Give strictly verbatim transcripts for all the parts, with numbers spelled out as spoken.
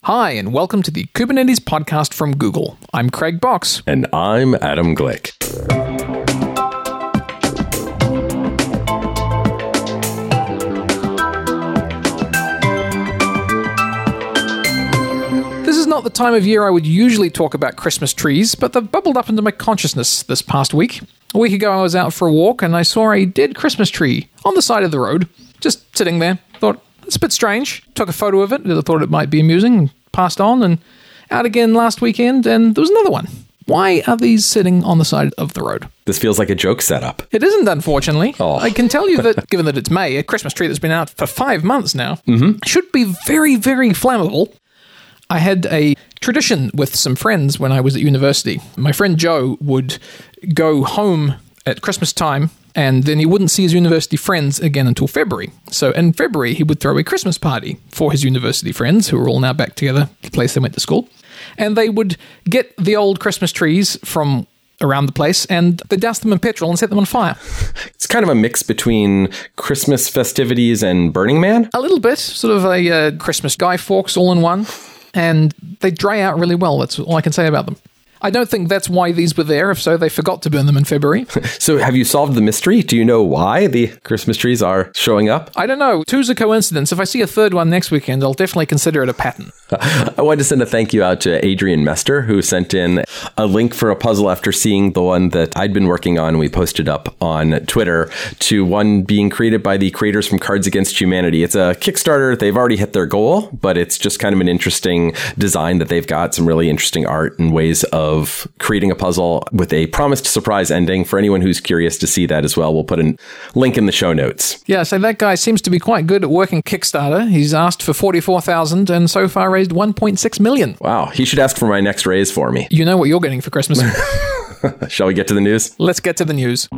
Hi, and welcome to the Kubernetes podcast from Google. I'm Craig Box. And I'm Adam Glick. This is not the time of year I would usually talk about Christmas trees, but they've bubbled up into my consciousness this past week. A week ago I was out for a walk and I saw a dead Christmas tree on the side of the road, just sitting there. Thought, it's a bit strange. Took a photo of it, I thought it might be amusing, and passed on, and out again last weekend, and there was another one. Why are these sitting on the side of the road? This feels like a joke setup. It isn't, unfortunately. Oh. I can tell you that, given that it's May, a Christmas tree that's been out for five months now, mm-hmm. should be very, very flammable. I had a tradition with some friends when I was at university. My friend Joe would go home at Christmas time, and then he wouldn't see his university friends again until February. So in February, he would throw a Christmas party for his university friends, who are all now back together, the place they went to school. And they would get the old Christmas trees from around the place, and they doused them in petrol and set them on fire. It's kind of a mix between Christmas festivities and Burning Man? A little bit, sort of a uh, Christmas Guy Fawkes all in one. And they dry out really well. That's all I can say about them. I don't think that's why these were there. If so, they forgot to burn them in February. So have you solved the mystery? Do you know why the Christmas trees are showing up? I don't know. Two's a coincidence. If I see a third one next weekend, I'll definitely consider it a pattern. I wanted to send a thank you out to Adrian Mester, who sent in a link for a puzzle after seeing the one that I'd been working on. We posted up on Twitter to one being created by the creators from Cards Against Humanity. It's a Kickstarter. They've already hit their goal, but it's just kind of an interesting design that they've got, some really interesting art and ways of of creating a puzzle with a promised surprise ending. For anyone who's curious to see that as well, we'll put a link in the show notes. Yeah, so that guy seems to be quite good at working Kickstarter. He's asked for forty-four thousand dollars and so far raised one point six million dollars. Wow, he should ask for my next raise for me. You know what you're getting for Christmas. Shall we get to the news? Let's get to the news.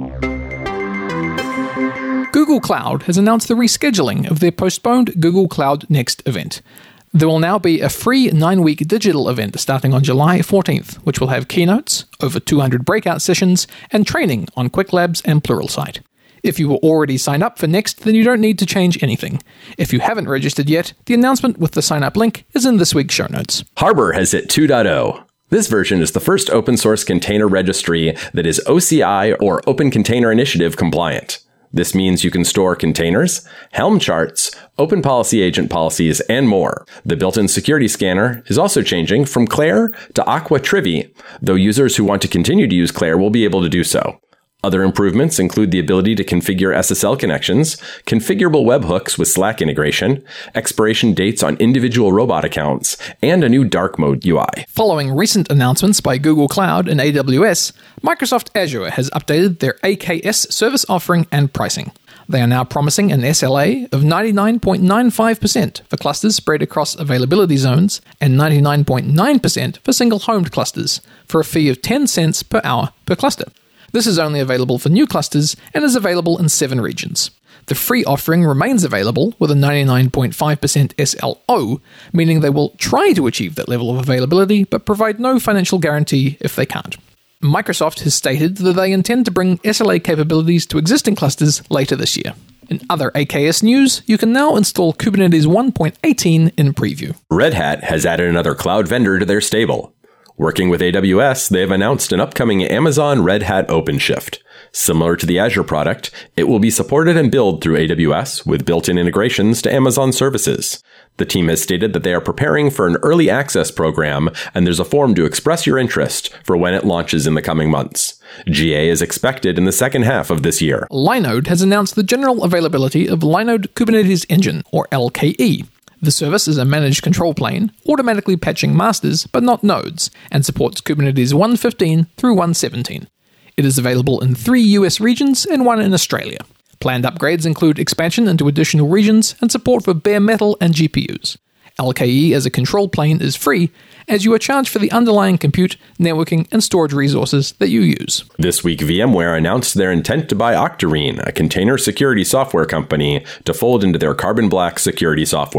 Google Cloud has announced the rescheduling of their postponed Google Cloud Next event. There will now be a free nine-week digital event starting on July fourteenth, which will have keynotes, over two hundred breakout sessions, and training on QuickLabs and Pluralsight. If you were already signed up for Next, then you don't need to change anything. If you haven't registered yet, the announcement with the sign-up link is in this week's show notes. Harbor has hit two point oh. This version is the first open-source container registry that is O C I or Open Container Initiative compliant. This means you can store containers, Helm charts, Open Policy Agent policies, and more. The built-in security scanner is also changing from Clair to Aqua Trivy, though users who want to continue to use Clair will be able to do so. Other improvements include the ability to configure S S L connections, configurable webhooks with Slack integration, expiration dates on individual robot accounts, and a new dark mode U I. Following recent announcements by Google Cloud and A W S, Microsoft Azure has updated their A K S service offering and pricing. They are now promising an S L A of ninety-nine point nine five percent for clusters spread across availability zones and ninety-nine point nine percent for single-homed clusters, for a fee of ten cents per hour per cluster. This is only available for new clusters and is available in seven regions. The free offering remains available with a ninety-nine point five percent S L O, meaning they will try to achieve that level of availability but provide no financial guarantee if they can't. Microsoft has stated that they intend to bring S L A capabilities to existing clusters later this year. In other A K S news, you can now install Kubernetes one point eighteen in preview. Red Hat has added another cloud vendor to their stable. Working with A W S, they have announced an upcoming Amazon Red Hat OpenShift. Similar to the Azure product, it will be supported and billed through A W S with built-in integrations to Amazon services. The team has stated that they are preparing for an early access program, and there's a form to express your interest for when it launches in the coming months. G A is expected in the second half of this year. Linode has announced the general availability of Linode Kubernetes Engine, or L K E. The service is a managed control plane, automatically patching masters but not nodes, and supports Kubernetes one fifteen through one seventeen. It is available in three U S regions and one in Australia. Planned upgrades include expansion into additional regions and support for bare metal and G P Us. L K E as a control plane is free, as you are charged for the underlying compute, networking, and storage resources that you use. This week, VMware announced their intent to buy Octarine, a container security software company, to fold into their Carbon Black security software.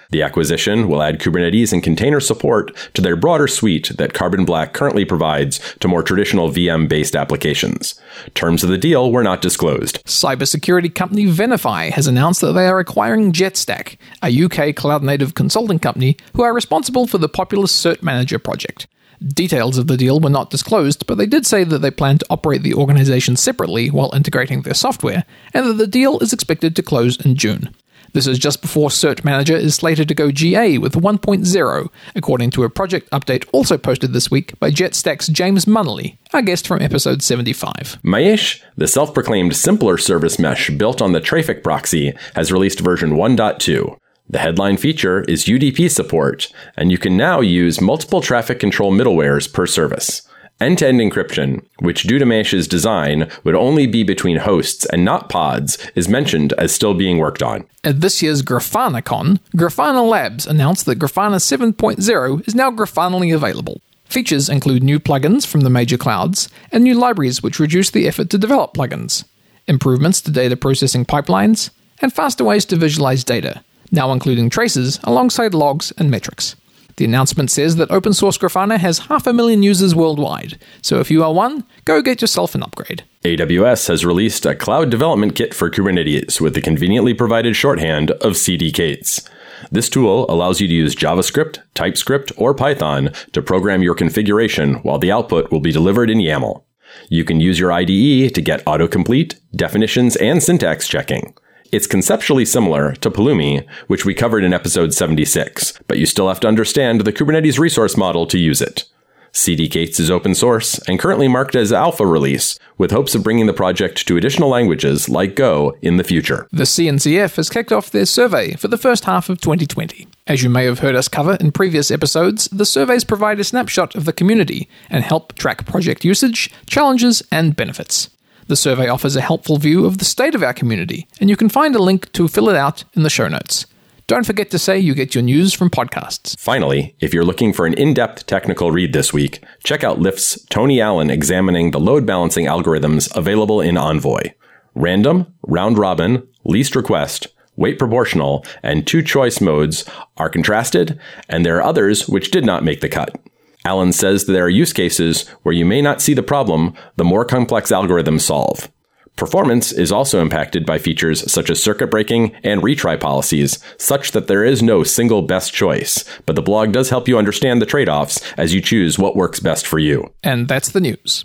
The acquisition will add Kubernetes and container support to their broader suite that Carbon Black currently provides to more traditional V M-based applications. Terms of the deal were not disclosed. Cybersecurity company Venafi has announced that they are acquiring JetStack, a U K cloud-native consulting company who are responsible for the popular Cert Manager project. Details of the deal were not disclosed, but they did say that they plan to operate the organization separately while integrating their software, and that the deal is expected to close in June. This is just before Cert Manager is slated to go G A with one point oh, according to a project update also posted this week by JetStack's James Munnelly, our guest from episode seventy-five. Maesh, the self-proclaimed simpler service mesh built on the Traefik proxy, has released version one point two. The headline feature is U D P support, and you can now use multiple traffic control middlewares per service. End-to-end encryption, which due to Maesh's design would only be between hosts and not pods, is mentioned as still being worked on. At this year's GrafanaCon, Grafana Labs announced that Grafana seven point oh is now Grafanally available. Features include new plugins from the major clouds, and new libraries which reduce the effort to develop plugins, improvements to data processing pipelines, and faster ways to visualize data, now including traces alongside logs and metrics. The announcement says that open source Grafana has half a million users worldwide, so if you are one, go get yourself an upgrade. A W S has released a cloud development kit for Kubernetes with the conveniently provided shorthand of C D K S. This tool allows you to use JavaScript, TypeScript, or Python to program your configuration while the output will be delivered in YAML. You can use your I D E to get autocomplete, definitions, and syntax checking. It's conceptually similar to Pulumi, which we covered in episode seventy-six, but you still have to understand the Kubernetes resource model to use it. C D K S is open source and currently marked as alpha release, with hopes of bringing the project to additional languages like Go in the future. The C N C F has kicked off their survey for the first half of twenty twenty. As you may have heard us cover in previous episodes, the surveys provide a snapshot of the community and help track project usage, challenges, and benefits. The survey offers a helpful view of the state of our community, and you can find a link to fill it out in the show notes. Don't forget to say you get your news from podcasts. Finally, if you're looking for an in-depth technical read this week, check out Lyft's Tony Allen examining the load balancing algorithms available in Envoy. Random, round robin, least request, weight proportional, and two choice modes are contrasted, and there are others which did not make the cut. Allen says that there are use cases where you may not see the problem the more complex algorithms solve. Performance is also impacted by features such as circuit breaking and retry policies, such that there is no single best choice, but the blog does help you understand the trade-offs as you choose what works best for you. And that's the news.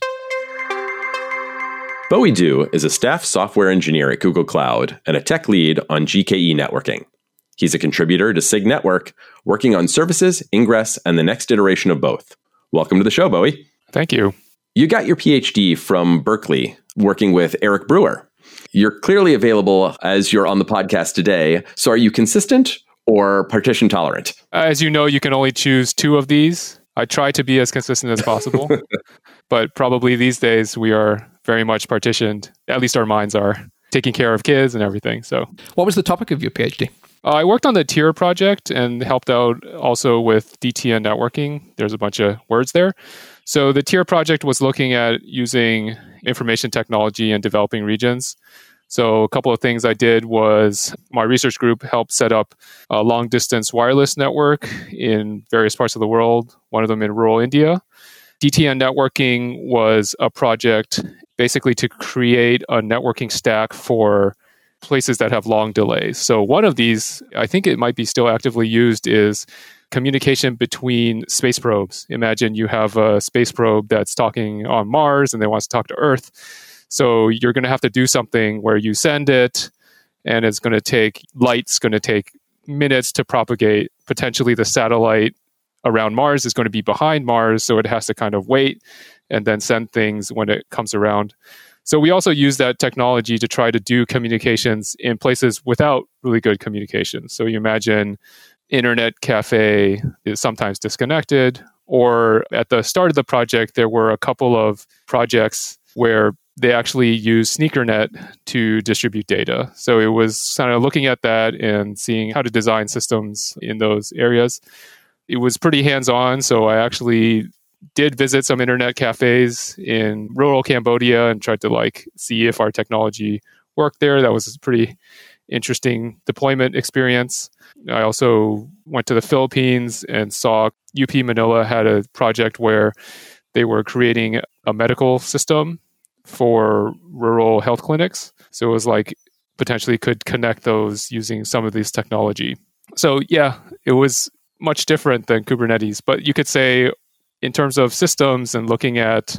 Bowie Du is a staff software engineer at Google Cloud and a tech lead on G K E networking. He's a contributor to SIG Network, working on services, ingress, and the next iteration of both. Welcome to the show, Bowie. Thank you. You got your P H D from Berkeley, working with Eric Brewer. You're clearly available as you're on the podcast today. So are you consistent or partition tolerant? As you know, you can only choose two of these. I try to be as consistent as possible, but probably these days we are very much partitioned. At least our minds are, taking care of kids and everything. So, what was the topic of your P H D? Uh, I worked on the Tier project and helped out also with D T N networking. There's a bunch of words there. So the Tier project was looking at using information technology in developing regions. So a couple of things I did was my research group helped set up a long-distance wireless network in various parts of the world, one of them in rural India. D T N networking was a project basically to create a networking stack for places that have long delays. So one of these, I think it might be still actively used, is communication between space probes. Imagine you have a space probe that's talking on Mars and they wants to talk to Earth. So you're going to have to do something where you send it and it's going to take, light's going to take minutes to propagate. Potentially the satellite around Mars is going to be behind Mars, so it has to kind of wait and then send things when it comes around. So we also use that technology to try to do communications in places without really good communication. So you imagine internet cafe is sometimes disconnected, or at the start of the project, there were a couple of projects where they actually use SneakerNet to distribute data. So it was kind of looking at that and seeing how to design systems in those areas. It was pretty hands-on, so I actually did visit some internet cafes in rural Cambodia and tried to like see if our technology worked there. That was pretty interesting deployment experience. I also went to the Philippines and saw U P Manila had a project where they were creating a medical system for rural health clinics. So it was like potentially could connect those using some of this technology. So yeah, it was much different than Kubernetes. But you could say in terms of systems and looking at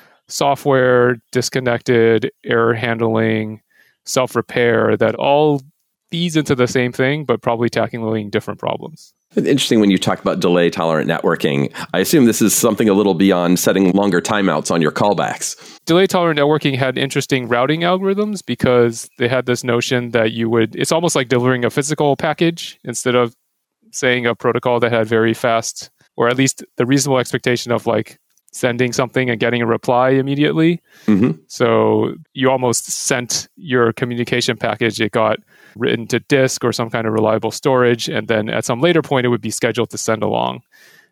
software, disconnected, error handling, self-repair, that all feeds into the same thing, but probably tackling different problems. It's interesting when you talk about delay-tolerant networking. I assume this is something a little beyond setting longer timeouts on your callbacks. Delay-tolerant networking had interesting routing algorithms because they had this notion that you would, it's almost like delivering a physical package instead of saying a protocol that had very fast, or at least the reasonable expectation of like sending something and getting a reply immediately. Mm-hmm. So you almost sent your communication package. It got written to disk or some kind of reliable storage. And then at some later point, it would be scheduled to send along.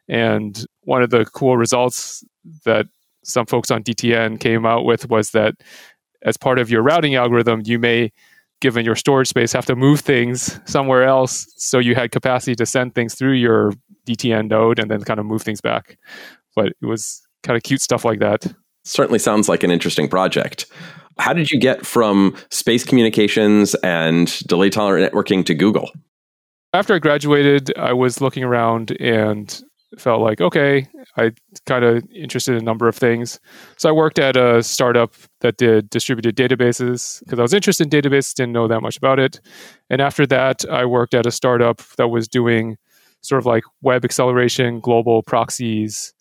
And one of the cool results that some folks on D T N came out with was that as part of your routing algorithm, you may, given your storage space, have to move things somewhere else so you had capacity to send things through your D T N node and then kind of move things back. But it was kind of cute stuff like that. Certainly sounds like an interesting project. How did you get from space communications and delay-tolerant networking to Google? After I graduated, I was looking around and felt like, okay, I kind of interested in a number of things. So I worked at a startup that did distributed databases because I was interested in databases, didn't know that much about it. And after that, I worked at a startup that was doing sort of like web acceleration, global proxies,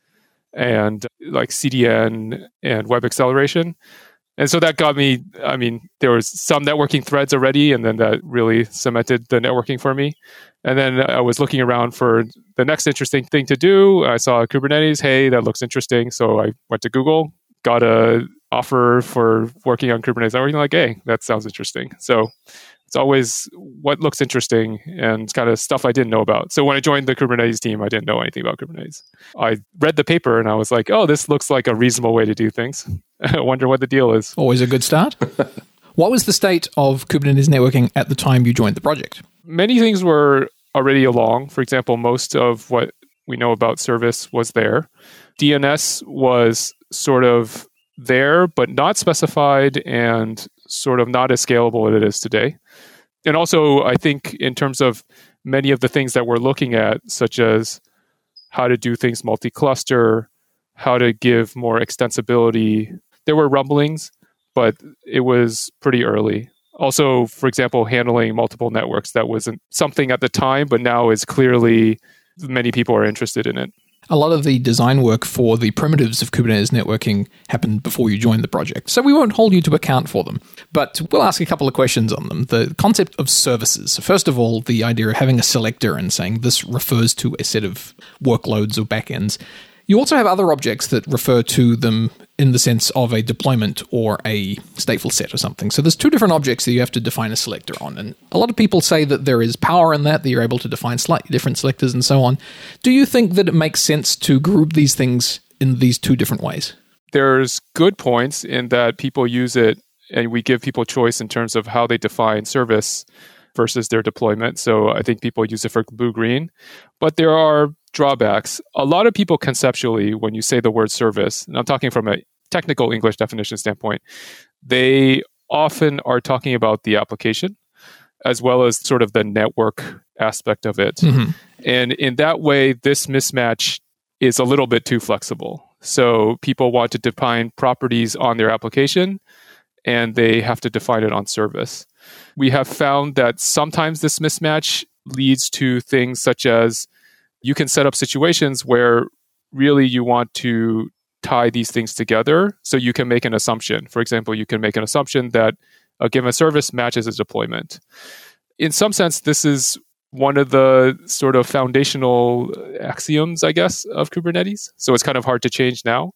and like C D N and web acceleration. And so that got me, I mean, there was some networking threads already, and then that really cemented the networking for me. And then I was looking around for the next interesting thing to do. I saw Kubernetes. Hey, that looks interesting. So I went to Google, got a offer for working on Kubernetes. I was like, hey, that sounds interesting. So it's always what looks interesting and kind of stuff I didn't know about. So when I joined the Kubernetes team, I didn't know anything about Kubernetes. I read the paper and I was like, oh, this looks like a reasonable way to do things. I wonder what the deal is. Always a good start. What was the state of Kubernetes networking at the time you joined the project? Many things were already along. For example, most of what we know about service was there. D N S was sort of there, but not specified and sort of not as scalable as it is today. And also, I think in terms of many of the things that we're looking at, such as how to do things multi-cluster, how to give more extensibility, there were rumblings, but it was pretty early. Also, for example, handling multiple networks, that wasn't something at the time, but now is clearly many people are interested in it. A lot of the design work for the primitives of Kubernetes networking happened before you joined the project, so we won't hold you to account for them. But we'll ask a couple of questions on them. The concept of services. First of all, the idea of having a selector and saying this refers to a set of workloads or backends. You also have other objects that refer to them in the sense of a deployment or a stateful set or something. So there's two different objects that you have to define a selector on. And a lot of people say that there is power in that, that you're able to define slightly different selectors and so on. Do you think that it makes sense to group these things in these two different ways? There's good points in that people use it and we give people choice in terms of how they define service versus their deployment. So I think people use it for blue-green. But there are drawbacks. A lot of people conceptually, when you say the word service, and I'm talking from a technical English definition standpoint, they often are talking about the application as well as sort of the network aspect of it. Mm-hmm. And in that way, this mismatch is a little bit too flexible. So people want to define properties on their application and they have to define it on service. We have found that sometimes this mismatch leads to things such as you can set up situations where really you want to tie these things together so you can make an assumption. For example, you can make an assumption that a given service matches a deployment. In some sense, this is one of the sort of foundational axioms, I guess, of Kubernetes. So it's kind of hard to change now.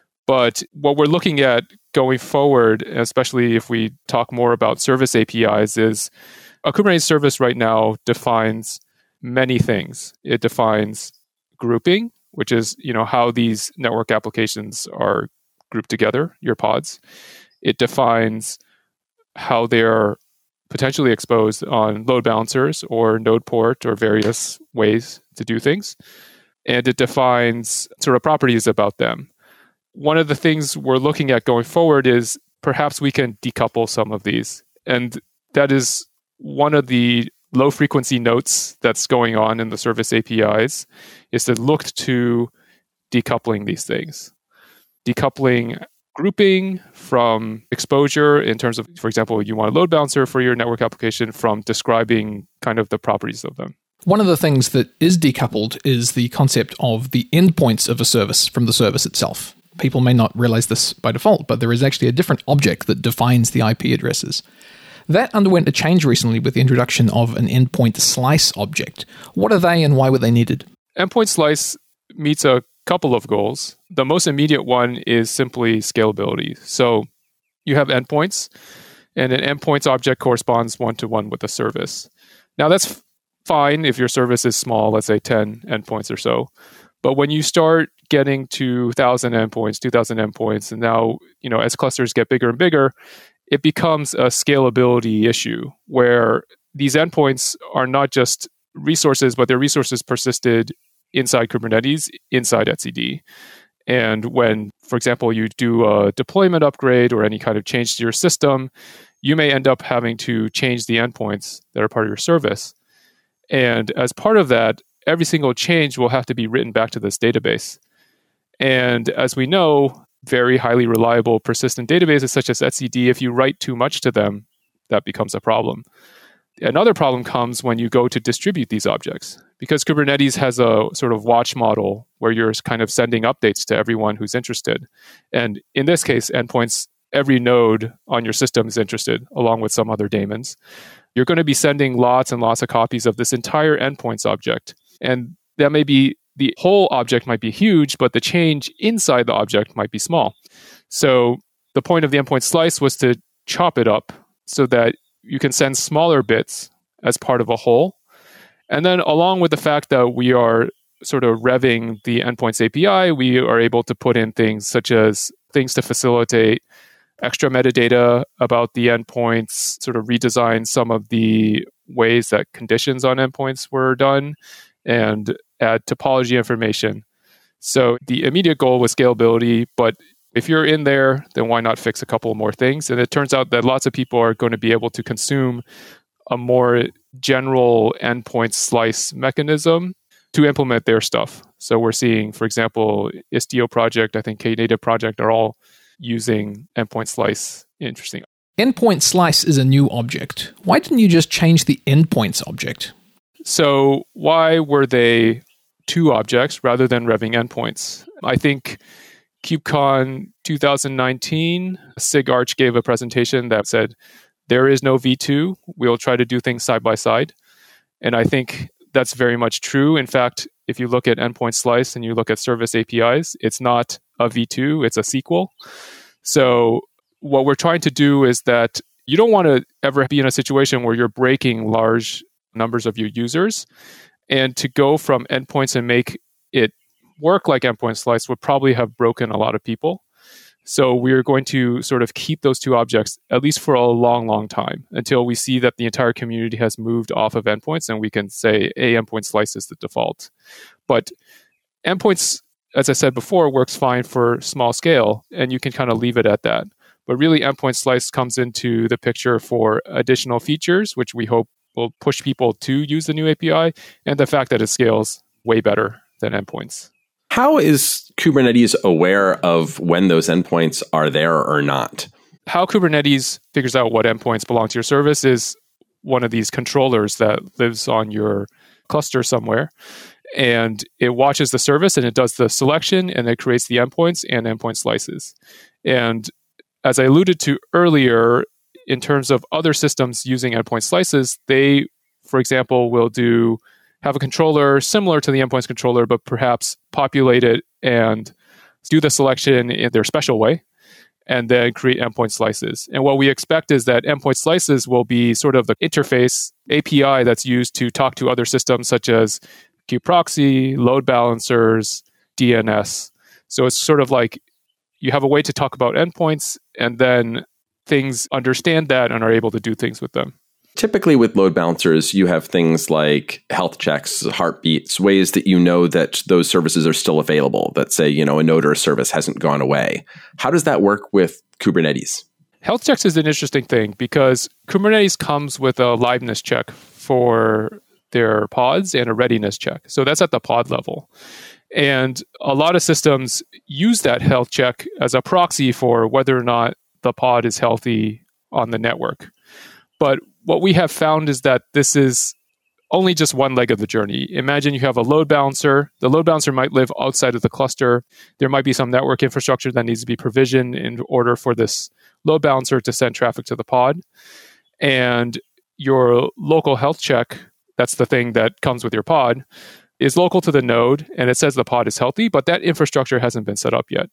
But what we're looking at going forward, especially if we talk more about service A P Is, is a Kubernetes service right now defines many things. It defines grouping, which is, you know, how these network applications are grouped together, your pods. It defines how they're potentially exposed on load balancers or node port or various ways to do things. And it defines sort of properties about them. One of the things we're looking at going forward is perhaps we can decouple some of these. And that is one of the low frequency notes that's going on in the service A P Is, is to look to decoupling these things. Decoupling grouping from exposure in terms of, for example, you want a load balancer for your network application, from describing kind of the properties of them. One of the things that is decoupled is the concept of the endpoints of a service from the service itself. People may not realize this by default, but there is actually a different object that defines the I P addresses. That underwent a change recently with the introduction of an endpoint slice object. What are they and why were they needed? Endpoint slice meets a couple of goals. The most immediate one is simply scalability. So you have endpoints, and an endpoints object corresponds one-to-one with a service. Now that's fine if your service is small, let's say ten endpoints or so. But when you start getting to one thousand endpoints, two thousand endpoints, and now, you know, as clusters get bigger and bigger, it becomes a scalability issue where these endpoints are not just resources, but they're resources persisted inside Kubernetes, inside etcd. And when, for example, you do a deployment upgrade or any kind of change to your system, you may end up having to change the endpoints that are part of your service. And as part of that, every single change will have to be written back to this database. And as we know, very highly reliable, persistent databases such as etcd, if you write too much to them, that becomes a problem. Another problem comes when you go to distribute these objects, because Kubernetes has a sort of watch model where you're kind of sending updates to everyone who's interested. And in this case, endpoints, every node on your system is interested, along with some other daemons. You're going to be sending lots and lots of copies of this entire endpoints object. And that may be, the whole object might be huge, but the change inside the object might be small. So the point of the endpoint slice was to chop it up so that you can send smaller bits as part of a whole. And then along with the fact that we are sort of revving the endpoints A P I, we are able to put in things such as things to facilitate extra metadata about the endpoints, sort of redesign some of the ways that conditions on endpoints were done, and add topology information. So the immediate goal was scalability, but if you're in there, then why not fix a couple more things? And it turns out that lots of people are going to be able to consume a more general endpoint slice mechanism to implement their stuff. So we're seeing, for example, Istio project, I think Knative project are all using endpoint slice. Interesting. Endpoint slice is a new object. Why didn't you just change the endpoints object? So why were they two objects rather than revving endpoints? I think KubeCon twenty nineteen, Sig Arch gave a presentation that said, there is no V two. We'll try to do things side by side. And I think that's very much true. In fact, if you look at endpoint slice and you look at service A P Is, it's not a V two, it's a sequel. So what we're trying to do is that you don't want to ever be in a situation where you're breaking large numbers of your users. And to go from endpoints and make it work like endpoint slice would probably have broken a lot of people. So we're going to sort of keep those two objects at least for a long, long time until we see that the entire community has moved off of endpoints and we can say, a endpoint slice is the default. But endpoints, as I said before, works fine for small scale, and you can kind of leave it at that. But really, endpoint slice comes into the picture for additional features, which we hope will push people to use the new A P I, and the fact that it scales way better than endpoints. How is Kubernetes aware of when those endpoints are there or not? How Kubernetes figures out what endpoints belong to your service is one of these controllers that lives on your cluster somewhere. And it watches the service and it does the selection and it creates the endpoints and endpoint slices. And as I alluded to earlier, in terms of other systems using endpoint slices, they, for example, will do have a controller similar to the endpoints controller, but perhaps populate it and do the selection in their special way, and then create endpoint slices. And what we expect is that endpoint slices will be sort of the interface A P I that's used to talk to other systems such as kubeproxy, load balancers, D N S. So it's sort of like you have a way to talk about endpoints, and then things understand that and are able to do things with them. Typically with load balancers, you have things like health checks, heartbeats, ways that you know that those services are still available, that say, you know, a node or a service hasn't gone away. How does that work with Kubernetes? Health checks is an interesting thing because Kubernetes comes with a liveness check for their pods and a readiness check. So that's at the pod level. And a lot of systems use that health check as a proxy for whether or not the pod is healthy on the network. But what we have found is that this is only just one leg of the journey. Imagine you have a load balancer. The load balancer might live outside of the cluster. There might be some network infrastructure that needs to be provisioned in order for this load balancer to send traffic to the pod. And your local health check, that's the thing that comes with your pod, is local to the node, and it says the pod is healthy, but that infrastructure hasn't been set up yet.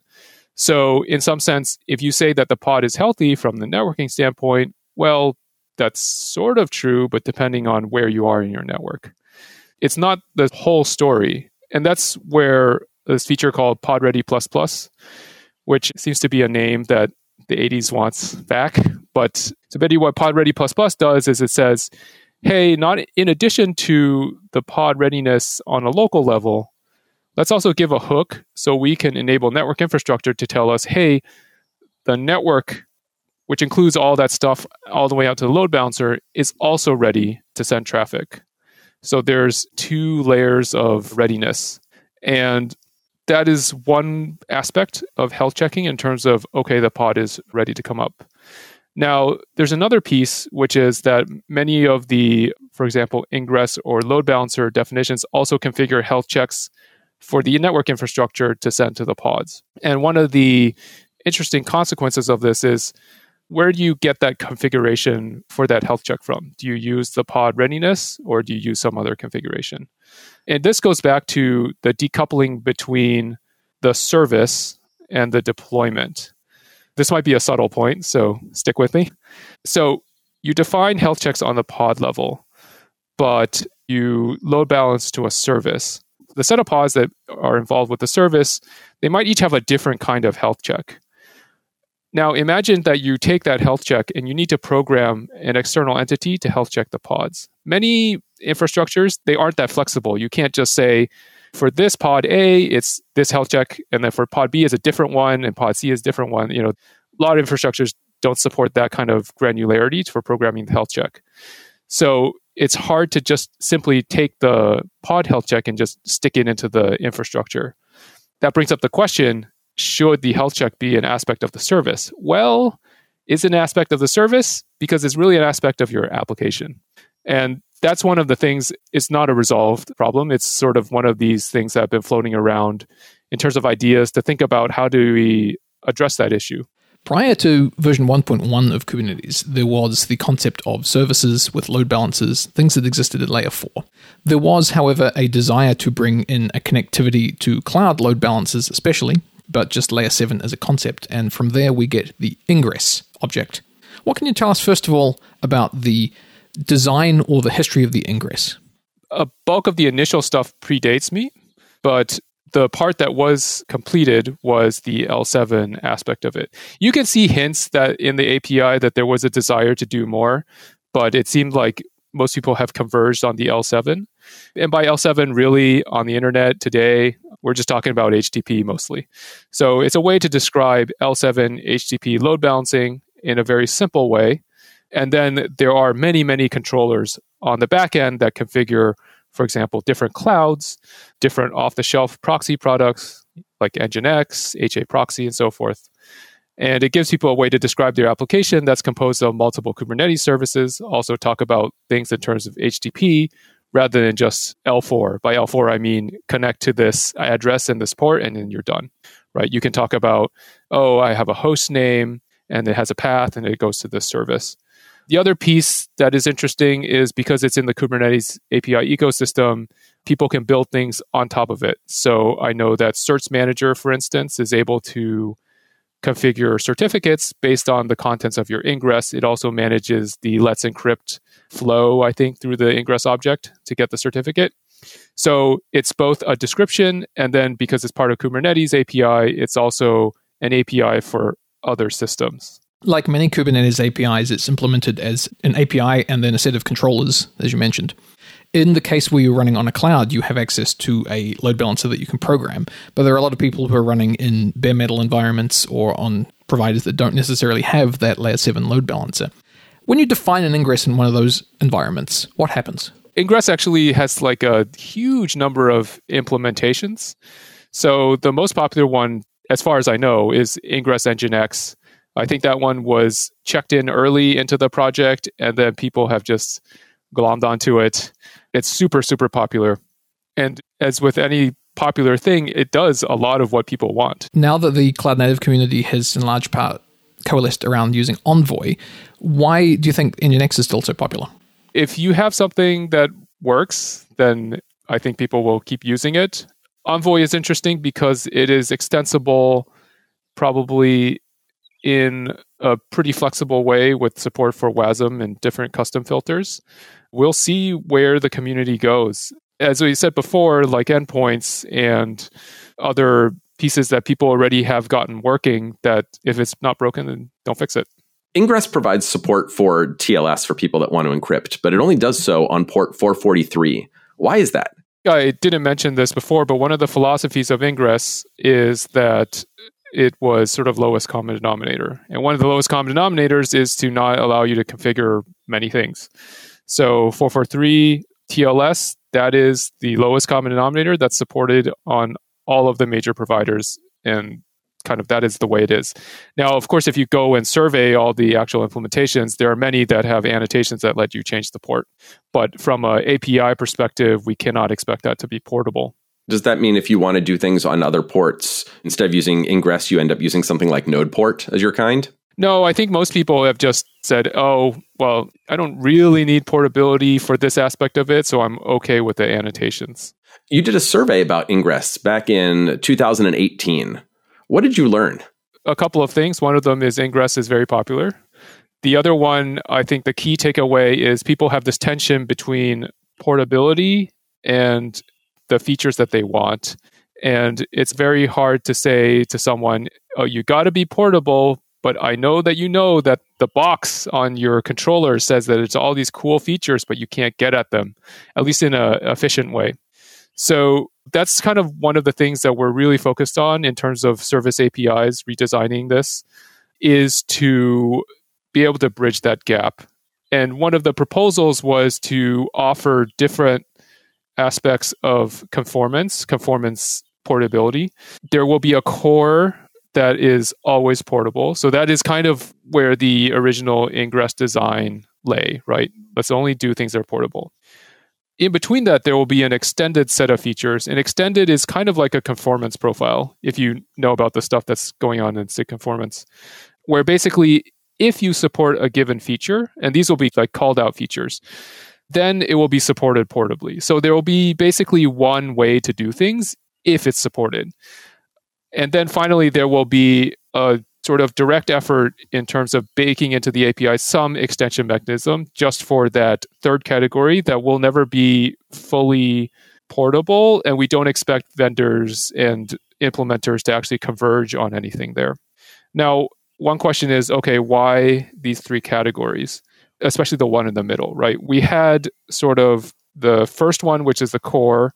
So in some sense, if you say that the pod is healthy from the networking standpoint, well, that's sort of true, but depending on where you are in your network. It's not the whole story. And that's where this feature called PodReady Plus Plus, which seems to be a name that the eighties wants back. But so basically what PodReady Plus Plus does is it says, hey, not in addition to the pod readiness on a local level, let's also give a hook so we can enable network infrastructure to tell us, hey, the network, which includes all that stuff all the way out to the load balancer, is also ready to send traffic. So there's two layers of readiness. And that is one aspect of health checking in terms of, okay, the pod is ready to come up. Now, there's another piece, which is that many of the, for example, ingress or load balancer definitions also configure health checks for the network infrastructure to send to the pods. And one of the interesting consequences of this is, where do you get that configuration for that health check from? Do you use the pod readiness or do you use some other configuration? And this goes back to the decoupling between the service and the deployment. This might be a subtle point, so stick with me. So you define health checks on the pod level, but you load balance to a service. The set of pods that are involved with the service, they might each have a different kind of health check. Now, imagine that you take that health check and you need to program an external entity to health check the pods. Many infrastructures, they aren't that flexible. You can't just say, for this pod A, it's this health check, and then for pod B is a different one, and pod C is a different one. You know, a lot of infrastructures don't support that kind of granularity for programming the health check. So it's hard to just simply take the pod health check and just stick it into the infrastructure. That brings up the question, should the health check be an aspect of the service? Well, it's an aspect of the service because it's really an aspect of your application. And that's one of the things, it's not a resolved problem. It's sort of one of these things that have been floating around in terms of ideas to think about how do we address that issue. Prior to version one point one of Kubernetes, there was the concept of services with load balancers, things that existed at layer four. There was, however, a desire to bring in a connectivity to cloud load balancers especially, but just layer seven as a concept, and from there we get the ingress object. What can you tell us, first of all, about the design or the history of the ingress? A bulk of the initial stuff predates me, but the part that was completed was the L seven aspect of it. You can see hints that in the A P I that there was a desire to do more, but it seemed like most people have converged on the L seven. And by L seven, really, on the internet today, we're just talking about H T T P mostly. So it's a way to describe L seven H T T P load balancing in a very simple way. And then there are many, many controllers on the back end that configure, for example, different clouds, different off-the-shelf proxy products like Nginx, H A Proxy, and so forth. And it gives people a way to describe their application that's composed of multiple Kubernetes services, also talk about things in terms of H T T P rather than just L four. By L four, I mean connect to this address and this port, and then you're done, right? You can talk about, oh, I have a host name, and it has a path, and it goes to this service. The other piece that is interesting is because it's in the Kubernetes A P I ecosystem, people can build things on top of it. So I know that Certs Manager, for instance, is able to configure certificates based on the contents of your ingress. It also manages the Let's Encrypt flow, I think, through the ingress object to get the certificate. So it's both a description, and then because it's part of Kubernetes A P I, it's also an A P I for other systems. Like many Kubernetes A P Is, it's implemented as an A P I and then a set of controllers, as you mentioned. In the case where you're running on a cloud, you have access to a load balancer that you can program. But there are a lot of people who are running in bare metal environments or on providers that don't necessarily have that layer seven load balancer. When you define an ingress in one of those environments, what happens? Ingress actually has like a huge number of implementations. So the most popular one, as far as I know, is Ingress Nginx. I think that one was checked in early into the project, and then people have just glommed onto it. It's super, super popular. And as with any popular thing, it does a lot of what people want. Now that the cloud native community has in large part coalesced around using Envoy, why do you think Nginx is still so popular? If you have something that works, then I think people will keep using it. Envoy is interesting because it is extensible probably in a pretty flexible way with support for WASM and different custom filters. We'll see where the community goes. As we said before, like endpoints and other pieces that people already have gotten working, that if it's not broken, then don't fix it. Ingress provides support for T L S for people that want to encrypt, but it only does so on port four forty-three. Why is that? I didn't mention this before, but one of the philosophies of Ingress is that it was sort of lowest common denominator. And one of the lowest common denominators is to not allow you to configure many things. So four forty-three T L S, that is the lowest common denominator that's supported on all of the major providers, and kind of that is the way it is. Now, of course, if you go and survey all the actual implementations, there are many that have annotations that let you change the port. But from an A P I perspective, we cannot expect that to be portable. Does that mean if you want to do things on other ports, instead of using Ingress, you end up using something like NodePort as your kind? No, I think most people have just said, oh, well, I don't really need portability for this aspect of it, so I'm okay with the annotations. You did a survey about Ingress back in two thousand eighteen. What did you learn? A couple of things. One of them is Ingress is very popular. The other one, I think the key takeaway is people have this tension between portability and the features that they want. And it's very hard to say to someone, oh, you got to be portable, but I know that you know that the box on your controller says that it's all these cool features, but you can't get at them, at least in an efficient way. So that's kind of one of the things that we're really focused on in terms of service A P Is, redesigning this, is to be able to bridge that gap. And one of the proposals was to offer different aspects of conformance, conformance portability. There will be a core that is always portable. So that is kind of where the original Ingress design lay, right? Let's only do things that are portable. In between that, there will be an extended set of features. And extended is kind of like a conformance profile, if you know about the stuff that's going on in S I G conformance, where basically, if you support a given feature, and these will be like called out features, then it will be supported portably. So there will be basically one way to do things if it's supported. And then finally, there will be a sort of direct effort in terms of baking into the A P I some extension mechanism just for that third category that will never be fully portable. And we don't expect vendors and implementers to actually converge on anything there. Now, one question is, okay, why these three categories, especially the one in the middle, right? We had sort of the first one, which is the core.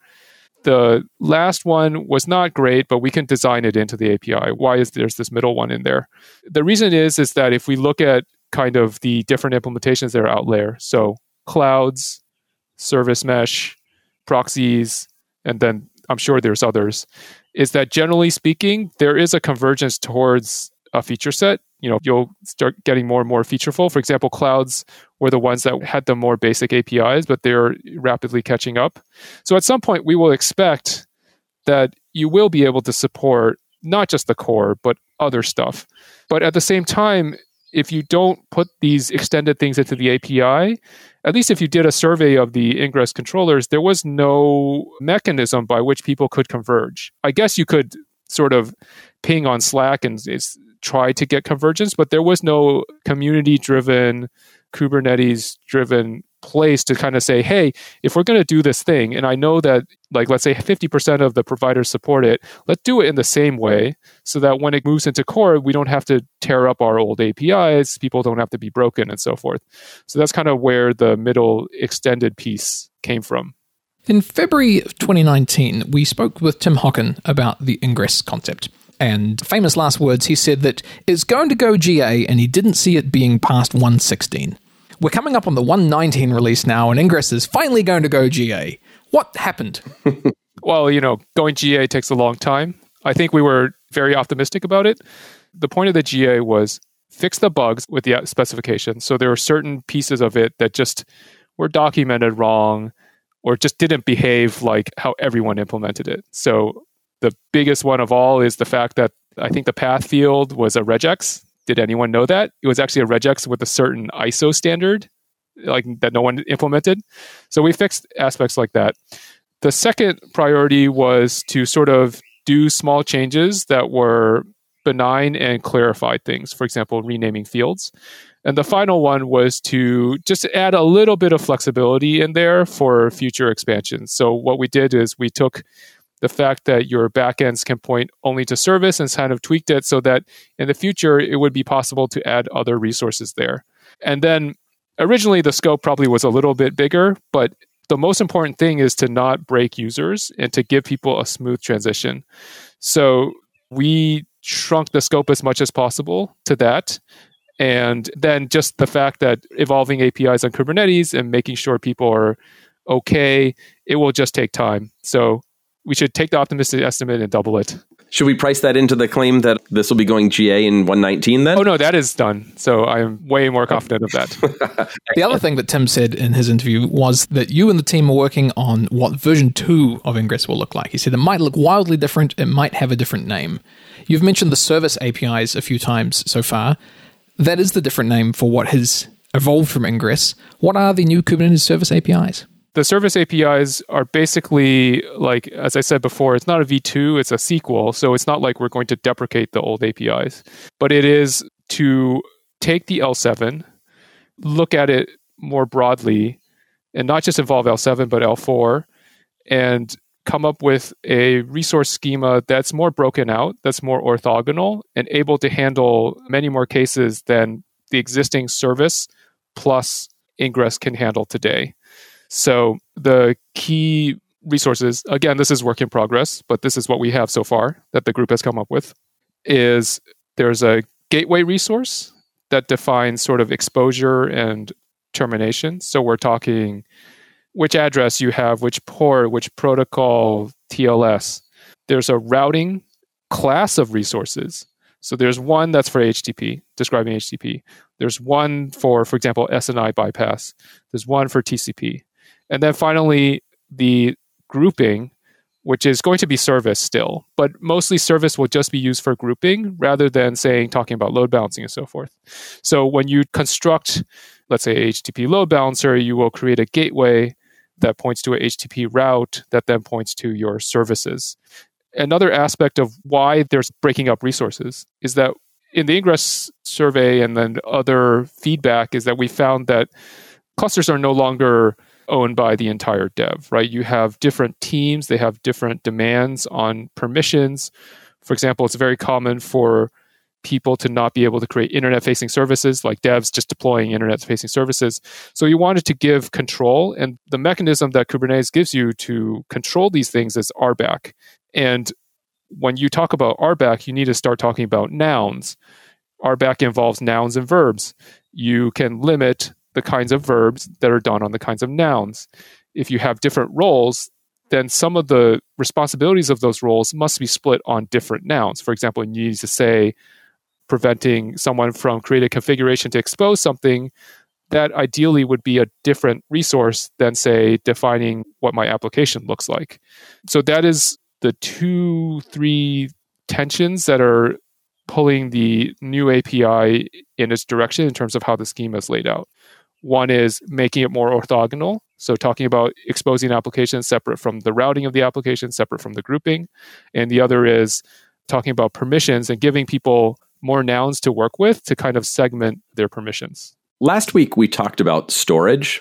The last one was not great, but we can design it into the A P I. Why is there's this middle one in there? The reason is, is that if we look at kind of the different implementations that are out there, so clouds, service mesh, proxies, and then I'm sure there's others, is that generally speaking, there is a convergence towards a feature set. You know, you'll start getting more and more featureful. For example, clouds were the ones that had the more basic A P Is, but they're rapidly catching up. So at some point, we will expect that you will be able to support not just the core, but other stuff. But at the same time, if you don't put these extended things into the A P I, at least if you did a survey of the Ingress controllers, there was no mechanism by which people could converge. I guess you could sort of ping on Slack and it's, try to get convergence, but there was no community-driven, Kubernetes-driven place to kind of say, hey, if we're going to do this thing, and I know that, like, let's say fifty percent of the providers support it, let's do it in the same way so that when it moves into core, we don't have to tear up our old A P Is, people don't have to be broken and so forth. So that's kind of where the middle extended piece came from. In February of twenty nineteen, we spoke with Tim Hockin about the Ingress concept. And famous last words, he said that it's going to go G A and he didn't see it being past one sixteen. We're coming up on the one nineteen release now, and Ingress is finally going to go G A. What happened? Well, you know, going G A takes a long time. I think we were very optimistic about it. The point of the G A was fix the bugs with the specification. So there were certain pieces of it that just were documented wrong or just didn't behave like how everyone implemented it. So the biggest one of all is the fact that I think the path field was a regex. Did anyone know that? It was actually a regex with a certain I S O standard, like that no one implemented. So we fixed aspects like that. The second priority was to sort of do small changes that were benign and clarified things. For example, renaming fields. And the final one was to just add a little bit of flexibility in there for future expansions. So what we did is we took the fact that your backends can point only to service and kind of tweaked it so that in the future, it would be possible to add other resources there. And then originally the scope probably was a little bit bigger, but the most important thing is to not break users and to give people a smooth transition. So we shrunk the scope as much as possible to that. And then just the fact that evolving A P Is on Kubernetes and making sure people are okay, it will just take time. So we should take the optimistic estimate and double it. Should we price that into the claim that this will be going G A in one nineteen then? Oh, no, that is done. So I'm way more confident of that. The other thing that Tim said in his interview was that you and the team are working on what version two of Ingress will look like. He said it might look wildly different. It might have a different name. You've mentioned the service A P Is a few times so far. That is the different name for what has evolved from Ingress. What are the new Kubernetes service A P Is? The service A P Is are basically, like, as I said before, it's not a V two, it's a sequel. So it's not like we're going to deprecate the old A P Is. But it is to take the L seven, look at it more broadly, and not just involve L seven, but L four, and come up with a resource schema that's more broken out, that's more orthogonal, and able to handle many more cases than the existing service plus Ingress can handle today. So the key resources, again, this is work in progress, but this is what we have so far that the group has come up with, is there's a gateway resource that defines sort of exposure and termination. So we're talking which address you have, which port, which protocol, T L S. There's a routing class of resources. So there's one that's for H T T P, describing H T T P. There's one for, for example, S N I bypass. There's one for T C P. And then finally, the grouping, which is going to be service still, but mostly service will just be used for grouping rather than saying, talking about load balancing and so forth. So when you construct, let's say, H T T P load balancer, you will create a gateway that points to a H T T P route that then points to your services. Another aspect of why there's breaking up resources is that in the Ingress survey and then other feedback is that we found that clusters are no longer owned by the entire dev, right? You have different teams, they have different demands on permissions. For example, it's very common for people to not be able to create internet-facing services, like devs just deploying internet-facing services. So you wanted to give control, and the mechanism that Kubernetes gives you to control these things is R B A C. And when you talk about R B A C, you need to start talking about nouns. R B A C involves nouns and verbs. You can limit the kinds of verbs that are done on the kinds of nouns. If you have different roles, then some of the responsibilities of those roles must be split on different nouns. For example, you need to say preventing someone from creating a configuration to expose something, that ideally would be a different resource than, say, defining what my application looks like. So that is the two, three tensions that are pulling the new A P I in its direction in terms of how the schema is laid out. One is making it more orthogonal. So talking about exposing applications separate from the routing of the application, separate from the grouping. And the other is talking about permissions and giving people more nouns to work with to kind of segment their permissions. Last week, we talked about storage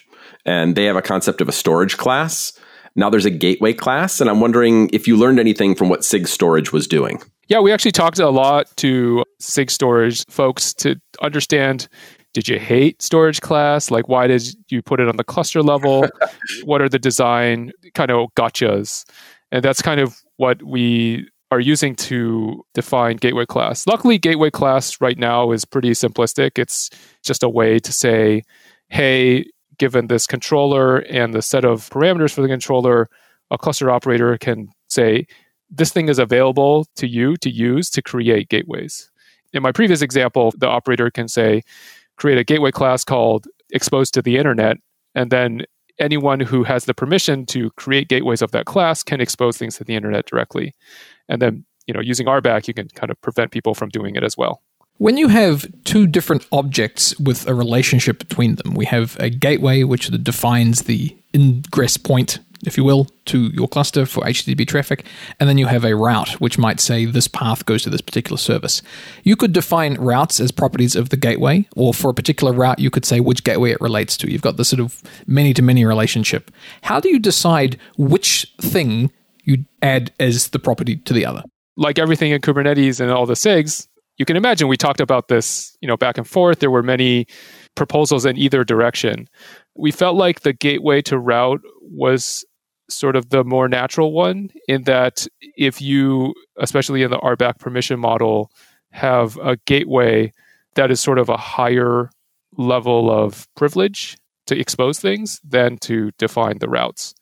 and they have a concept of a storage class. Now there's a gateway class, and I'm wondering if you learned anything from what SIG Storage was doing. Yeah, we actually talked a lot to SIG Storage folks to understand, did you hate storage class? Like, why did you put it on the cluster level? What are the design kind of gotchas? And that's kind of what we are using to define gateway class. Luckily, gateway class right now is pretty simplistic. It's just a way to say, hey, given this controller and the set of parameters for the controller, a cluster operator can say, this thing is available to you to use to create gateways. In my previous example, the operator can say, create a gateway class called exposed to the internet, and then anyone who has the permission to create gateways of that class can expose things to the internet directly. And then, you know, using R B A C, you can kind of prevent people from doing it as well. When you have two different objects with a relationship between them, we have a gateway, which defines the ingress point, if you will, to your cluster for H T T P traffic, and then you have a route, which might say this path goes to this particular service. You could define routes as properties of the gateway, or for a particular route, you could say which gateway it relates to. You've got this sort of many-to-many relationship. How do you decide which thing you add as the property to the other? Like everything in Kubernetes and all the SIGs, you can imagine we talked about this, you know, back and forth. There were many proposals in either direction. We felt like the gateway to route was sort of the more natural one, in that if you, especially in the R B A C permission model, have a gateway that is sort of a higher level of privilege to expose things than to define the routes.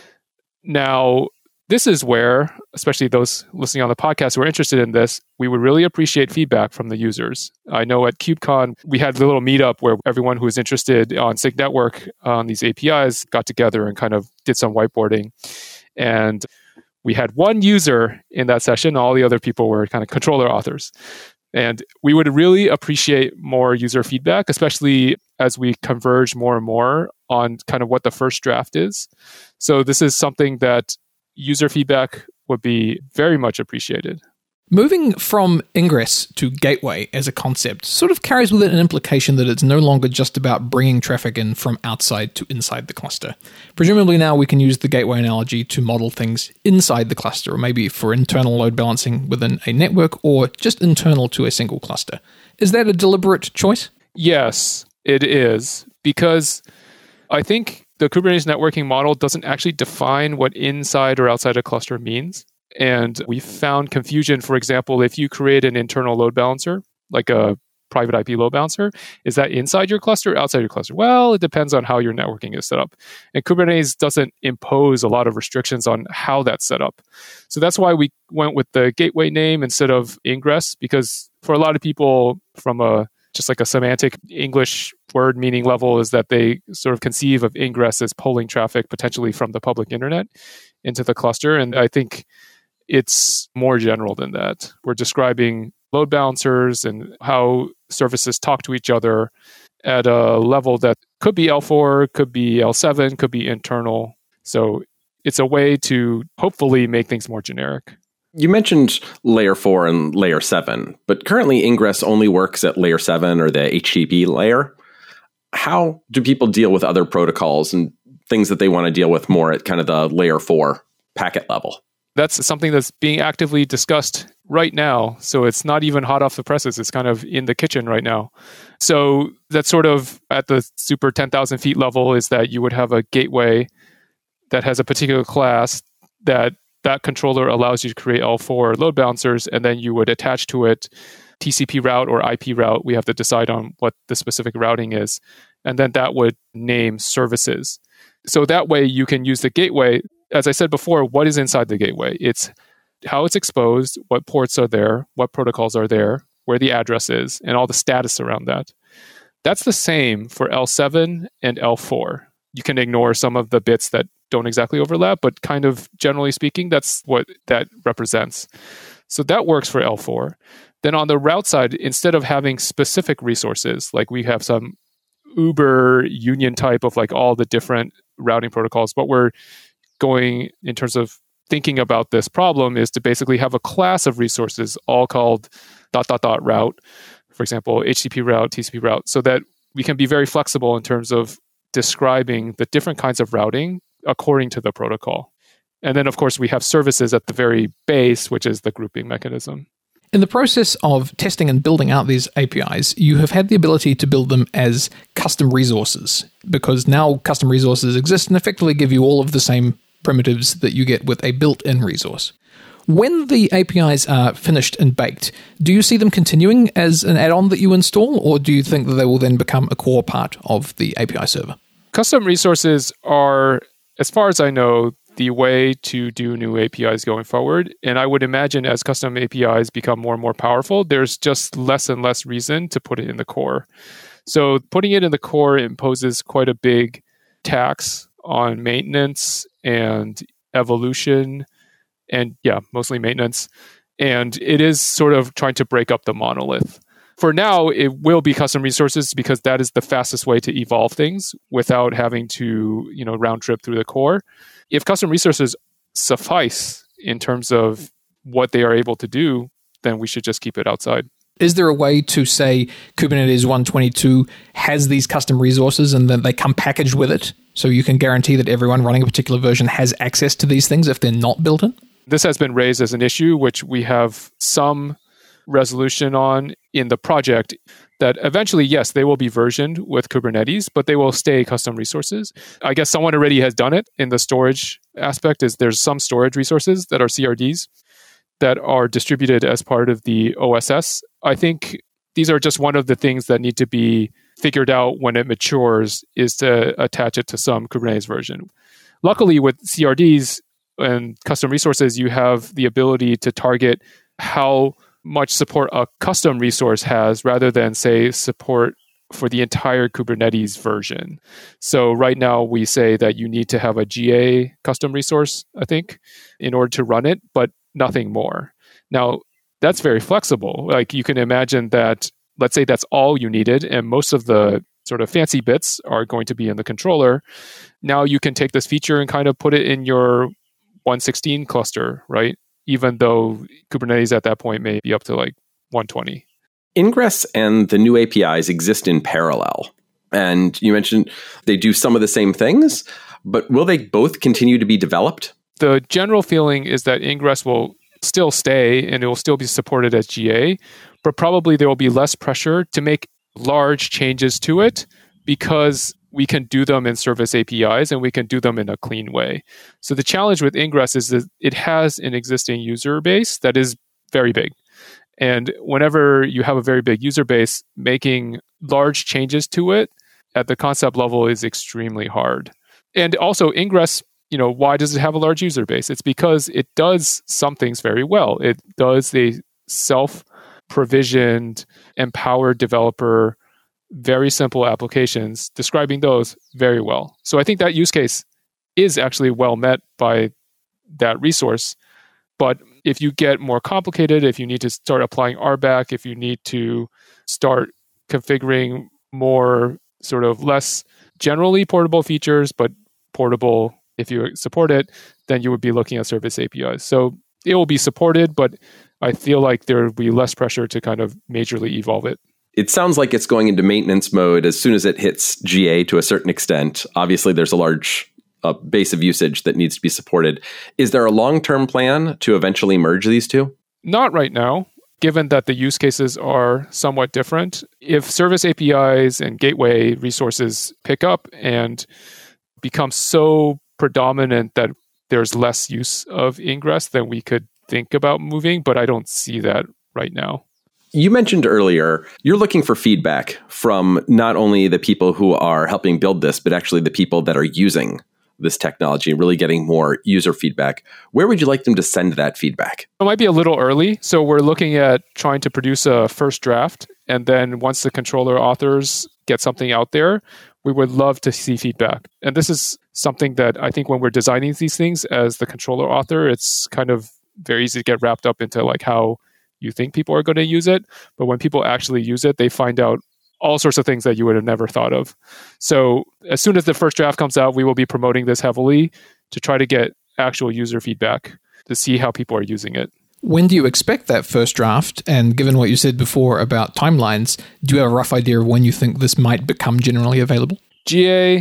Now, this is where, especially those listening on the podcast who are interested in this, we would really appreciate feedback from the users. I know at KubeCon, we had a little meetup where everyone who was interested on SIG Network on these A P Is got together and kind of did some whiteboarding. And we had one user in that session. All the other people were kind of controller authors. And we would really appreciate more user feedback, especially as we converge more and more on kind of what the first draft is. So this is something that user feedback would be very much appreciated. Moving from ingress to gateway as a concept sort of carries with it an implication that it's no longer just about bringing traffic in from outside to inside the cluster. Presumably now we can use the gateway analogy to model things inside the cluster, or maybe for internal load balancing within a network, or just internal to a single cluster. Is that a deliberate choice? Yes, it is, because I think the Kubernetes networking model doesn't actually define what inside or outside a cluster means. And we found confusion, for example, if you create an internal load balancer, like a private I P load balancer, is that inside your cluster or outside your cluster? Well, it depends on how your networking is set up. And Kubernetes doesn't impose a lot of restrictions on how that's set up. So that's why we went with the gateway name instead of ingress, because for a lot of people from a just like a semantic English word meaning level is that they sort of conceive of ingress as pulling traffic potentially from the public internet into the cluster. And I think it's more general than that. We're describing load balancers and how services talk to each other at a level that could be L four, could be L seven, could be internal. So it's a way to hopefully make things more generic. You mentioned layer four and layer seven, but currently ingress only works at layer seven or the H T T P layer. How do people deal with other protocols and things that they want to deal with more at kind of the layer four packet level? That's something that's being actively discussed right now. So it's not even hot off the presses. It's kind of in the kitchen right now. So that's sort of at the super ten thousand feet level, is that you would have a gateway that has a particular class that that controller allows you to create L four load balancers, and then you would attach to it T C P route or I P route. We have to decide on what the specific routing is. And then that would name services. So that way you can use the gateway. As I said before, what is inside the gateway? It's how it's exposed, what ports are there, what protocols are there, where the address is, and all the status around that. That's the same for L seven and L four. You can ignore some of the bits that don't exactly overlap, but kind of generally speaking, that's what that represents. So that works for L four. Then on the route side, instead of having specific resources, like we have some Uber union type of like all the different routing protocols, what we're going in terms of thinking about this problem is to basically have a class of resources all called dot, dot, dot route. For example, H T T P route, T C P route, so that we can be very flexible in terms of describing the different kinds of routing according to the protocol. And then, of course, we have services at the very base, which is the grouping mechanism. In the process of testing and building out these A P Is, you have had the ability to build them as custom resources, because now custom resources exist and effectively give you all of the same primitives that you get with a built-in resource. When the A P Is are finished and baked, do you see them continuing as an add-on that you install, or do you think that they will then become a core part of the A P I server? Custom resources are, as far as I know, the way to do new A P Is going forward. And I would imagine as custom A P Is become more and more powerful, there's just less and less reason to put it in the core. So putting it in the core imposes quite a big tax on maintenance and evolution, and yeah, mostly maintenance. And it is sort of trying to break up the monolith. For now, it will be custom resources because that is the fastest way to evolve things without having to, you know, round trip through the core. If custom resources suffice in terms of what they are able to do, then we should just keep it outside. Is there a way to say Kubernetes one twenty-two has these custom resources and then they come packaged with it, so you can guarantee that everyone running a particular version has access to these things if they're not built in? This has been raised as an issue, which we have some resolution on in the project, that eventually, yes, they will be versioned with Kubernetes, but they will stay custom resources. I guess someone already has done it in the storage aspect. Is there's some storage resources that are C R Ds that are distributed as part of the O S S. I think these are just one of the things that need to be figured out when it matures, is to attach it to some Kubernetes version. Luckily, with C R Ds and custom resources, you have the ability to target how much support a custom resource has rather than, say, support for the entire Kubernetes version. So right now we say that you need to have a G A custom resource, I think, in order to run it, but nothing more. Now, that's very flexible. Like, you can imagine that, let's say that's all you needed, and most of the sort of fancy bits are going to be in the controller. Now you can take this feature and kind of put it in your one sixteen cluster, right? Even though Kubernetes at that point may be up to like one twenty. Ingress and the new A P Is exist in parallel. And you mentioned they do some of the same things, but will they both continue to be developed? The general feeling is that Ingress will still stay and it will still be supported as G A, but probably there will be less pressure to make large changes to it because we can do them in service A P Is and we can do them in a clean way. So the challenge with Ingress is that it has an existing user base that is very big. And whenever you have a very big user base, making large changes to it at the concept level is extremely hard. And also Ingress, you know, why does it have a large user base? It's because it does some things very well. It does the self-provisioned, empowered developer, very simple applications, describing those very well. So I think that use case is actually well met by that resource. But if you get more complicated, if you need to start applying R BAC, if you need to start configuring more sort of less generally portable features, but portable if you support it, then you would be looking at service A P Is. So it will be supported, but I feel like there will be less pressure to kind of majorly evolve it. It sounds like it's going into maintenance mode as soon as it hits G A to a certain extent. Obviously, there's a large uh, base of usage that needs to be supported. Is there a long-term plan to eventually merge these two? Not right now, given that the use cases are somewhat different. If service A P Is and gateway resources pick up and become so predominant that there's less use of Ingress, then we could think about moving, but I don't see that right now. You mentioned earlier, you're looking for feedback from not only the people who are helping build this, but actually the people that are using this technology and really getting more user feedback. Where would you like them to send that feedback? It might be a little early. So we're looking at trying to produce a first draft. And then once the controller authors get something out there, we would love to see feedback. And this is something that I think when we're designing these things as the controller author, it's kind of very easy to get wrapped up into like how you think people are going to use it. But when people actually use it, they find out all sorts of things that you would have never thought of. So as soon as the first draft comes out, we will be promoting this heavily to try to get actual user feedback to see how people are using it. When do you expect that first draft? And given what you said before about timelines, do you have a rough idea of when you think this might become generally available? G A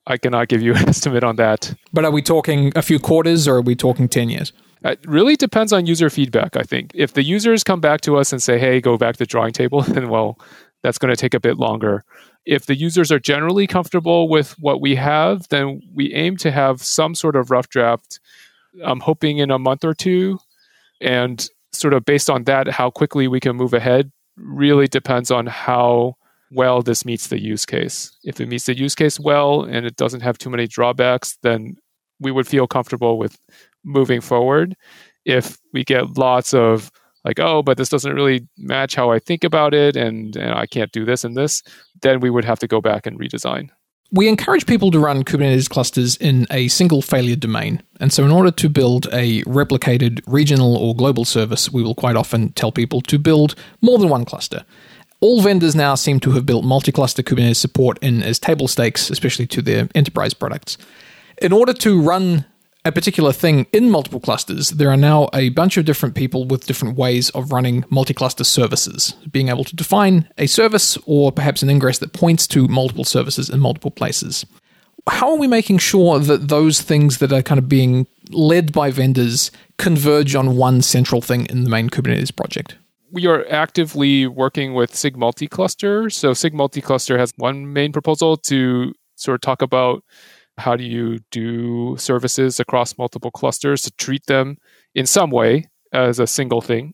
I cannot give you an estimate on that. But are we talking a few quarters or are we talking ten years? It really depends on user feedback, I think. If the users come back to us and say, hey, go back to the drawing table, then, well, that's going to take a bit longer. If the users are generally comfortable with what we have, then we aim to have some sort of rough draft, I'm hoping in a month or two. And sort of based on that, how quickly we can move ahead really depends on how well this meets the use case. If it meets the use case well and it doesn't have too many drawbacks, then we would feel comfortable with moving forward. If we get lots of like, oh, but this doesn't really match how I think about it, and, and I can't do this and this, then we would have to go back and redesign. We encourage people to run Kubernetes clusters in a single failure domain. And so in order to build a replicated regional or global service, we will quite often tell people to build more than one cluster. All vendors now seem to have built multi-cluster Kubernetes support in as table stakes, especially to their enterprise products. In order to run a particular thing in multiple clusters, there are now a bunch of different people with different ways of running multi-cluster services, being able to define a service or perhaps an ingress that points to multiple services in multiple places. How are we making sure that those things that are kind of being led by vendors converge on one central thing in the main Kubernetes project? We are actively working with SIG Multicluster. So SIG Multicluster has one main proposal to sort of talk about how do you do services across multiple clusters to treat them in some way as a single thing.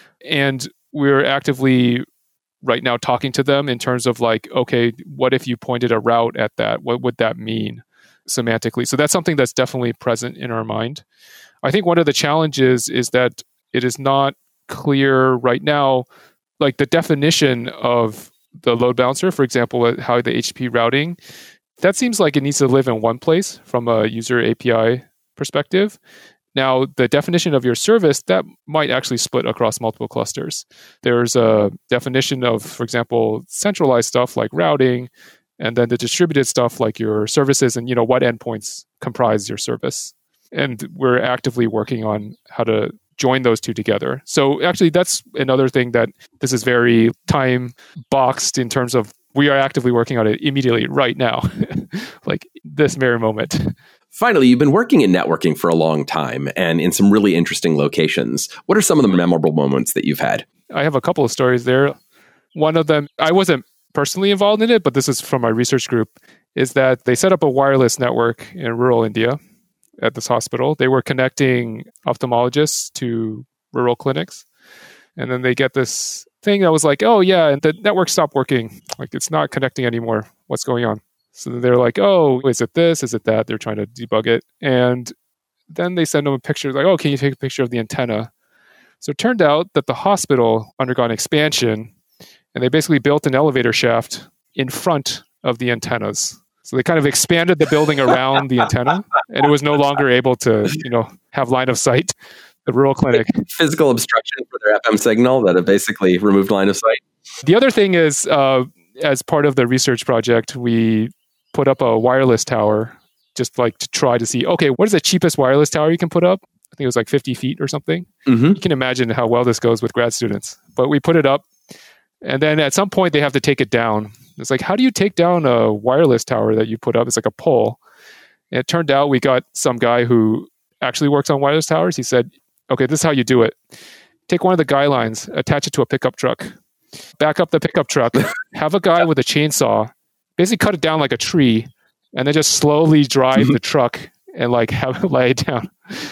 And we're actively right now talking to them in terms of like, okay, what if you pointed a route at that? What would that mean semantically? So that's something that's definitely present in our mind. I think one of the challenges is that it is not clear right now, like the definition of the load balancer, for example, how the H T T P routing, that seems like it needs to live in one place from a user A P I perspective. Now, the definition of your service, that might actually split across multiple clusters. There's a definition of, for example, centralized stuff like routing, and then the distributed stuff like your services and, you know, what endpoints comprise your service. And we're actively working on how to join those two together. So actually, that's another thing that this is very time boxed in terms of we are actively working on it immediately right now, like this very moment. Finally, you've been working in networking for a long time and in some really interesting locations. What are some of the memorable moments that you've had? I have a couple of stories there. One of them, I wasn't personally involved in it, but this is from my research group, is that they set up a wireless network in rural India at this hospital. They were connecting ophthalmologists to rural clinics. And then they get this thing that was like, oh yeah, and the network stopped working. Like it's not connecting anymore. What's going on? So they're like, oh, is it this? Is it that? They're trying to debug it. And then they send them a picture like, oh, can you take a picture of the antenna? So it turned out that the hospital undergone expansion and they basically built an elevator shaft in front of the antennas. So they kind of expanded the building around the antenna and it was no longer able to, you know, have line of sight. The rural clinic. Physical obstruction for their F M signal that have basically removed line of sight. The other thing is, uh, as part of the research project, we put up a wireless tower just like to try to see, okay, what is the cheapest wireless tower you can put up? I think it was like fifty feet or something. Mm-hmm. You can imagine how well this goes with grad students. But we put it up and then at some point they have to take it down. It's like, how do you take down a wireless tower that you put up? It's like a pole. And it turned out we got some guy who actually works on wireless towers. He said, okay, this is how you do it. Take one of the guy lines, attach it to a pickup truck, back up the pickup truck, have a guy with a chainsaw, basically cut it down like a tree, and then just slowly drive the truck and like have it lay it down.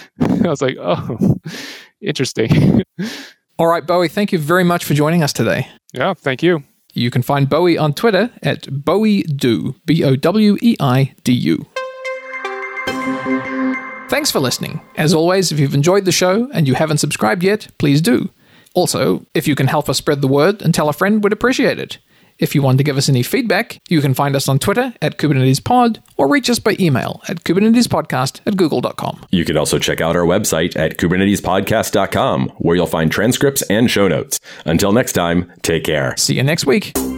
I was like, oh, interesting. All right, Bowie, thank you very much for joining us today. Yeah, thank you. You can find Bowie on Twitter at BowieDu, B O W E I D U. Thanks for listening. As always, if you've enjoyed the show and you haven't subscribed yet, please do. Also, if you can help us spread the word and tell a friend, we'd appreciate it. If you want to give us any feedback, you can find us on Twitter at KubernetesPod or reach us by email at kubernetespodcast at google dot com. You can also check out our website at kubernetes podcast dot com, where you'll find transcripts and show notes. Until next time, take care. See you next week.